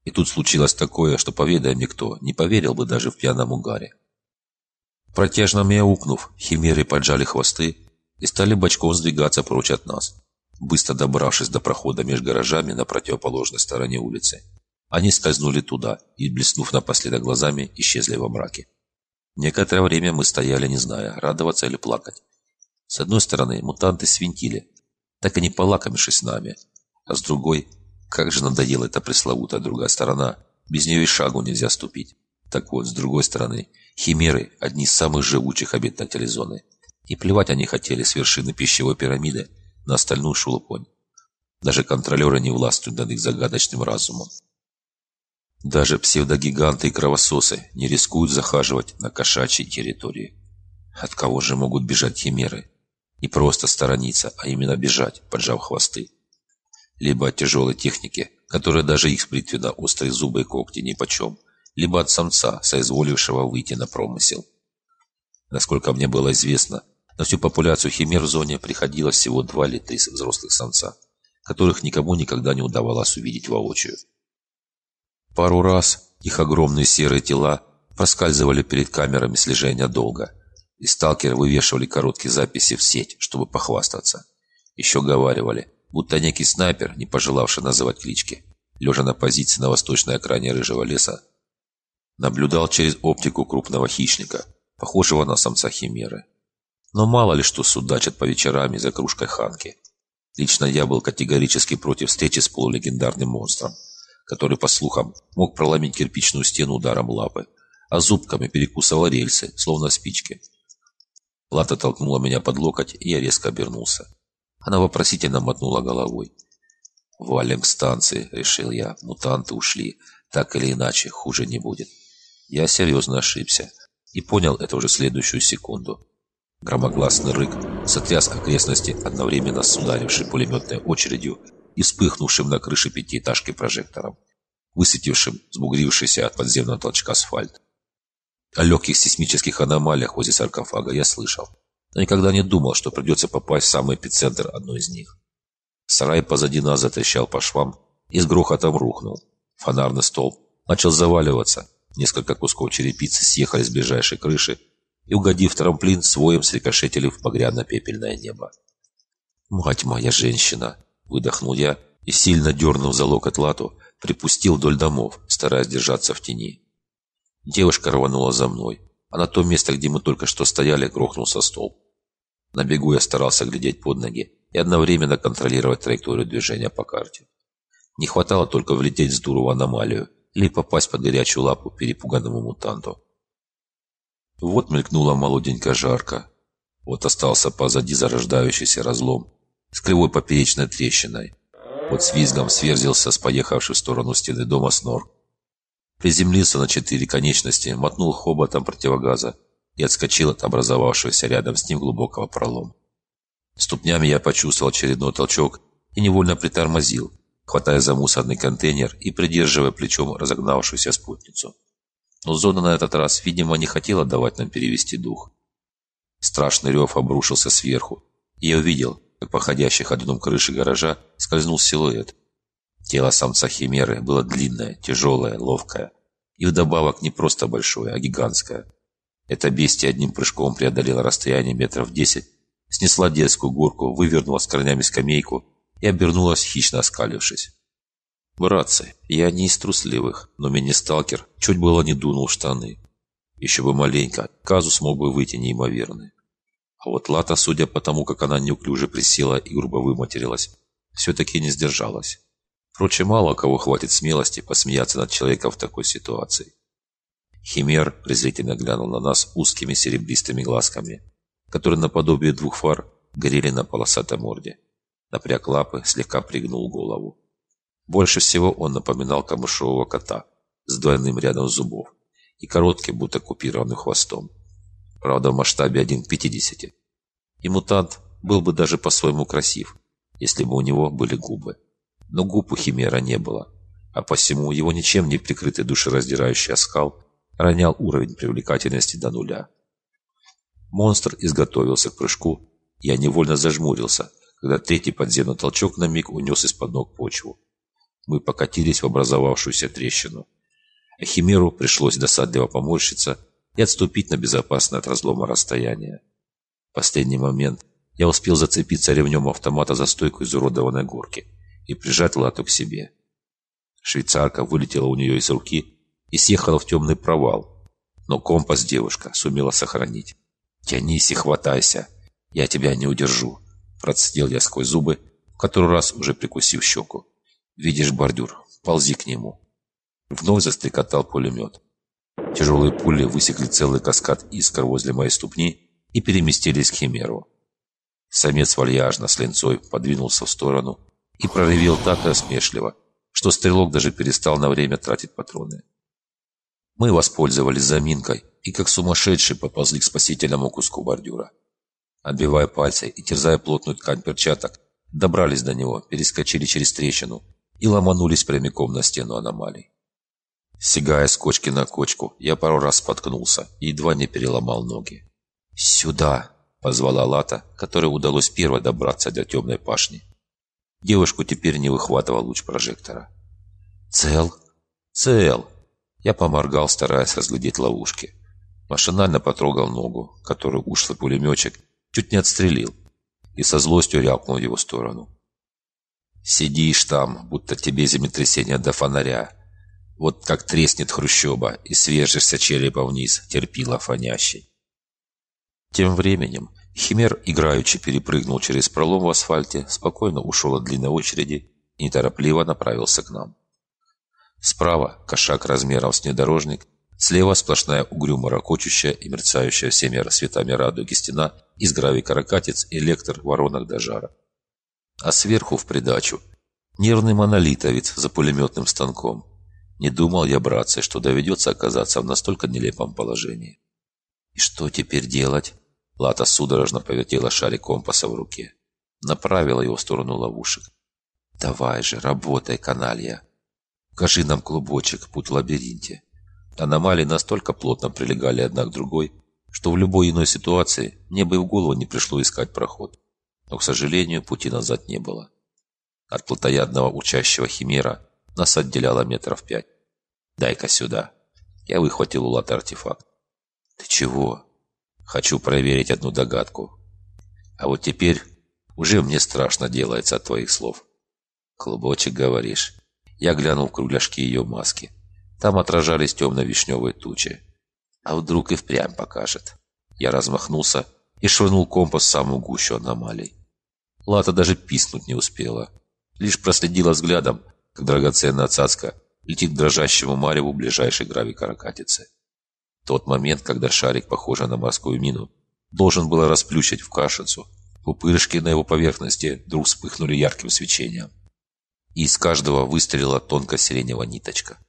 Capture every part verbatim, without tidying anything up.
И тут случилось такое, что, поведай мне кто, не поверил бы даже в пьяном угаре. Протяжно мяукнув, химеры поджали хвосты и стали бочком сдвигаться прочь от нас. Быстро добравшись до прохода между гаражами на противоположной стороне улицы, они скользнули туда и, блеснув напоследок глазами, исчезли во мраке. Некоторое время мы стояли, не зная, радоваться или плакать. С одной стороны, мутанты свинтили, так и не полакомившись с нами, а с другой, как же надоела эта пресловутая другая сторона, без нее и шагу нельзя ступить. Так вот, с другой стороны, химеры – одни из самых живучих обитателей зоны, и плевать они хотели с вершины пищевой пирамиды на остальную шелупонь. Даже контролеры не властвуют над их загадочным разумом. Даже псевдогиганты и кровососы не рискуют захаживать на кошачьей территории. От кого же могут бежать химеры? Не просто сторониться, а именно бежать, поджав хвосты. Либо от тяжелой техники, которая даже их бритвенно-острые зубы и когти нипочем, либо от самца, соизволившего выйти на промысел. Насколько мне было известно, на всю популяцию химер в зоне приходилось всего два или три взрослых самца, которых никому никогда не удавалось увидеть воочию. Пару раз их огромные серые тела проскальзывали перед камерами слежения долго, и сталкеры вывешивали короткие записи в сеть, чтобы похвастаться. Еще говаривали, будто некий снайпер, не пожелавший называть клички, лежа на позиции на восточной окраине рыжего леса, наблюдал через оптику крупного хищника, похожего на самца химеры. Но мало ли что судачат по вечерам за кружкой ханки. Лично я был категорически против встречи с полулегендарным монстром, который, по слухам, мог проломить кирпичную стену ударом лапы, а зубками перекусывал рельсы, словно спички. Лата толкнула меня под локоть, и я резко обернулся. Она вопросительно мотнула головой. «Валим к станции», — решил я. «Мутанты ушли. Так или иначе, хуже не будет». Я серьезно ошибся и понял это уже в следующую секунду. Громогласный рык сотряс окрестности одновременно с ударившей пулеметной очередью и вспыхнувшим на крыше пятиэтажки прожектором, высветившим сбугрившийся от подземного толчка асфальт. О легких сейсмических аномалиях возле саркофага я слышал, но никогда не думал, что придется попасть в самый эпицентр одной из них. Сарай позади нас затрещал по швам и с грохотом рухнул. Фонарный столб начал заваливаться, несколько кусков черепицы съехали с ближайшей крыши и, угодив в трамплин, своем срикошетили в багряно-пепельное небо. «Мать моя женщина!» — выдохнул я и, сильно дернув за локоть Лату, припустил вдоль домов, стараясь держаться в тени. Девушка рванула за мной, а на то место, где мы только что стояли, грохнулся столб. На бегу я старался глядеть под ноги и одновременно контролировать траекторию движения по карте. Не хватало только влететь с дуру в аномалию или попасть под горячую лапу перепуганному мутанту. Вот мелькнула молоденькая жарка. Вот остался позади зарождающийся разлом с кривой поперечной трещиной. Вот с визгом сверзился с поехавшей в сторону стены дома снор. Приземлился на четыре конечности, мотнул хоботом противогаза и отскочил от образовавшегося рядом с ним глубокого пролома. Ступнями я почувствовал очередной толчок и невольно притормозил, хватая за мусорный контейнер и придерживая плечом разогнавшуюся спутницу. Но зона на этот раз, видимо, не хотела давать нам перевести дух. Страшный рев обрушился сверху, и я увидел, как по ходящей ходуном крыши гаража скользнул силуэт. Тело самца химеры было длинное, тяжелое, ловкое, и вдобавок не просто большое, а гигантское. Это бестия одним прыжком преодолела расстояние метров десять, снесла детскую горку, вывернула с корнями скамейку и обернулась, хищно оскалившись. «Братцы, я не из трусливых, но мини-сталкер чуть было не дунул в штаны. Еще бы маленько, казус мог бы выйти неимоверный. А вот Лата, судя по тому, как она неуклюже присела и грубо выматерилась, все-таки не сдержалась. Впрочем, мало кого хватит смелости посмеяться над человеком в такой ситуации. Химер презрительно глянул на нас узкими серебристыми глазками, которые наподобие двух фар горели на полосатой морде. Напряг лапы, слегка пригнул голову. Больше всего он напоминал камышового кота с двойным рядом зубов и коротким, будто купированным хвостом. Правда, в масштабе один к пятидесяти. И мутант был бы даже по-своему красив, если бы у него были губы. Но губ у химера не было, а посему его ничем не прикрытый душераздирающий оскал ронял уровень привлекательности до нуля. Монстр изготовился к прыжку, и я невольно зажмурился, когда третий подземный толчок на миг унес из-под ног почву. Мы покатились в образовавшуюся трещину. А Химеру пришлось досадливо поморщиться и отступить на безопасное от разлома расстояние. В последний момент я успел зацепиться ремнем автомата за стойку изуродованной горки и прижать Лату к себе. Швейцарка вылетела у нее из руки и съехала в темный провал, но компас девушка сумела сохранить. «Тянись и хватайся, я тебя не удержу», – процедил я сквозь зубы, в который раз уже прикусив щеку. «Видишь бордюр, ползи к нему». Вновь застрекотал пулемет. Тяжелые пули высекли целый каскад искр возле моей ступни и переместились к Химеру. Самец вальяжно с ленцой подвинулся в сторону и проревел так насмешливо, что стрелок даже перестал на время тратить патроны. Мы воспользовались заминкой и как сумасшедшие поползли к спасительному куску бордюра. Отбивая пальцы и терзая плотную ткань перчаток, добрались до него, перескочили через трещину и ломанулись прямиком на стену аномалий. Сигая с кочки на кочку, я пару раз споткнулся и едва не переломал ноги. «Сюда!» — позвала Лата, которой удалось первой добраться до темной пашни. Девушку теперь не выхватывал луч прожектора. «Цел?» «Цел!» Я поморгал, стараясь разглядеть ловушки. Машинально потрогал ногу, которую ушлый пулеметчик чуть не отстрелил, и со злостью рявкнул в его сторону. «Сидишь там, будто тебе землетрясение до фонаря. Вот как треснет хрущоба и свежешься черепом вниз, терпила фонящий». Тем временем Химер играючи перепрыгнул через пролом в асфальте, спокойно ушел от длинной очереди и неторопливо направился к нам. Справа кошак размером с внедорожник, слева сплошная угрюмо ракочущая и мерцающая всеми цветами радуги стена из гравий-каракатиц, электр, воронок до жара. А сверху в придачу нервный монолитовец за пулеметным станком. Не думал я, братцы, что доведется оказаться в настолько нелепом положении. И что теперь делать? Лата судорожно повертела шарик компаса в руке. Направила его в сторону ловушек. «Давай же, работай, каналья. Укажи нам клубочек, путь в лабиринте». Аномалии настолько плотно прилегали одна к другой, что в любой иной ситуации мне бы и в голову не пришло искать проход. Но, к сожалению, пути назад не было. От плотоядного учащего Химера нас отделяло метров пять. «Дай-ка сюда». Я выхватил у Латы артефакт. «Ты чего?» «Хочу проверить одну догадку. А вот теперь уже мне страшно делается от твоих слов». «Клубочек, говоришь?» Я глянул в кругляшки ее маски. Там отражались темно-вишневые тучи. А вдруг и впрямь покажет. Я размахнулся и швырнул компас в самую гущу аномалий. Лата даже пискнуть не успела. Лишь проследила взглядом, как драгоценная цацка летит к дрожащему мареву ближайшей гравий-каракатицы. Тот момент, когда шарик, похожий на морскую мину, должен был расплющить в кашицу, пупырышки на его поверхности вдруг вспыхнули ярким свечением. И из каждого выстрелила тонкая сиреневая ниточка.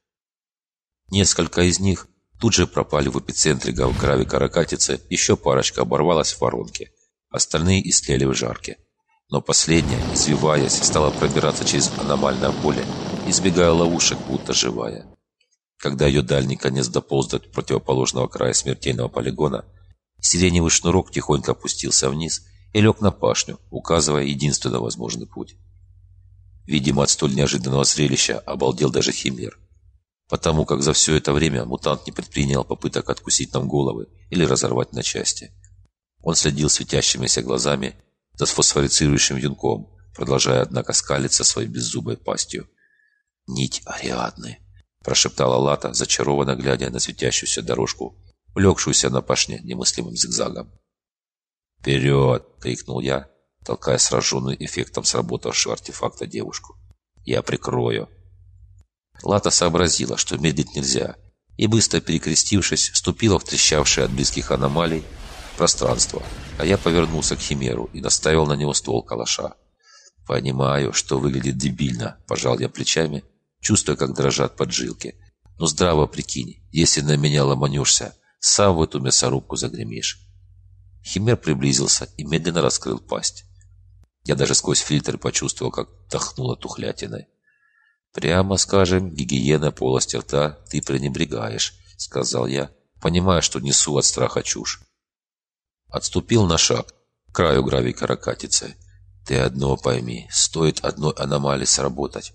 Несколько из них тут же пропали в эпицентре гравий-каракатицы, еще парочка оборвалась в воронке, остальные истлели в жарке. Но последняя, извиваясь, стала пробираться через аномальное поле, избегая ловушек, будто живая. Когда ее дальний конец дополз до противоположного края смертельного полигона, сиреневый шнурок тихонько опустился вниз и лег на пашню, указывая единственно возможный путь. Видимо, от столь неожиданного зрелища обалдел даже Химер, потому как за все это время мутант не предпринял попыток откусить нам головы или разорвать на части. Он следил светящимися глазами за фосфорицирующим юнком, продолжая, однако, скалиться своей беззубой пастью. «Нить Ариадны», — прошептала Лата, зачарованно глядя на светящуюся дорожку, улегшуюся на пашне немыслимым зигзагом. «Вперед!» — крикнул я, толкая сраженную эффектом сработавшего артефакта девушку. «Я прикрою». Лата сообразила, что медлить нельзя, и, быстро перекрестившись, вступила в трещавшее от близких аномалий пространство, а я повернулся к Химеру и наставил на него ствол калаша. «Понимаю, что выглядит дебильно», – пожал я плечами, чувствуя, как дрожат поджилки. «Но здраво прикинь, если на меня ломанешься, сам в эту мясорубку загремишь». Химер приблизился и медленно раскрыл пасть. Я даже сквозь фильтр почувствовал, как дохнуло тухлятиной. «Прямо скажем, гигиена полости рта ты пренебрегаешь», — сказал я, понимая, что несу от страха чушь. Отступил на шаг к краю гравий-каракатицы. «Ты одно пойми, стоит одной аномалии сработать,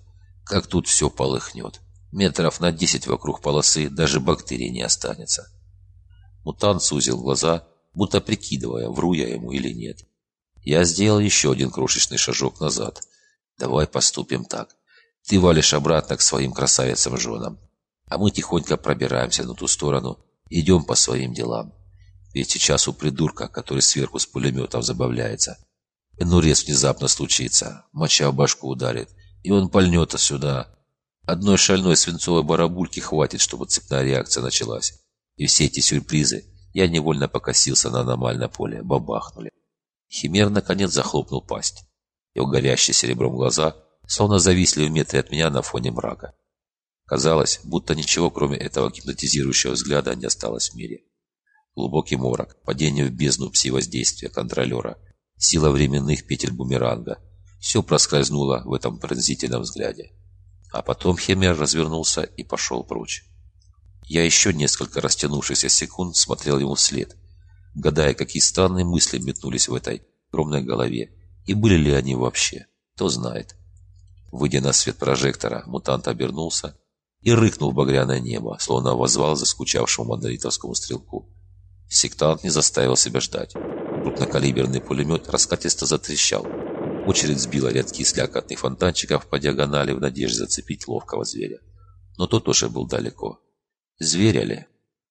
как тут все полыхнет. Метров на десять вокруг полосы даже бактерий не останется. Мутант сузил глаза, будто прикидывая, вру я ему или нет. Я сделал еще один крошечный шажок назад. Давай поступим так. Ты валишь обратно к своим красавицам-женам, а мы тихонько пробираемся на ту сторону и идем по своим делам. Ведь сейчас у придурка, который сверху с пулеметом забавляется, инурез внезапно случится, моча в башку ударит, и он пальнет сюда. Одной шальной свинцовой барабульки хватит, чтобы цепная реакция началась. И все эти сюрпризы, я невольно покосился на аномальное поле, бабахнули. Химер наконец захлопнул пасть. Его горящие серебром глаза словно зависли в метре от меня на фоне мрака. Казалось, будто ничего, кроме этого гипнотизирующего взгляда, не осталось в мире. Глубокий морок, падение в бездну пси-воздействия контролера, сила временных петель бумеранга – все проскользнуло в этом пронзительном взгляде. А потом Химер развернулся и пошел прочь. Я еще несколько растянувшихся секунд смотрел ему вслед, гадая, какие странные мысли метнулись в этой огромной голове, и были ли они вообще, кто знает. Выйдя на свет прожектора, мутант обернулся и рыкнул в багряное небо, словно воззвал заскучавшему монолитовскому стрелку. Сектант не заставил себя ждать. Крупнокалиберный пулемет раскатисто затрещал. Очередь сбила рядки слякотных фонтанчиков по диагонали в надежде зацепить ловкого зверя. Но тот уже был далеко. Зверя ли?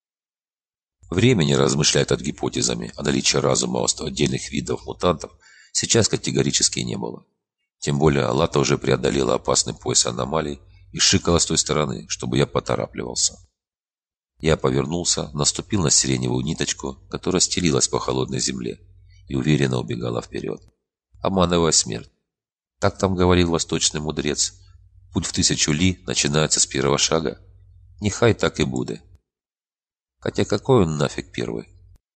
Времени размышлять над гипотезами о наличии разума у отдельных видов мутантов сейчас категорически не было. Тем более Лата уже преодолела опасный пояс аномалий и шикала с той стороны, чтобы я поторапливался. Я повернулся, наступил на сиреневую ниточку, которая стелилась по холодной земле, и уверенно убегала вперед. Обманывая смерть. Так там говорил восточный мудрец. Путь в тысячу ли начинается с первого шага. Нехай так и будет. Хотя какой он нафиг первый?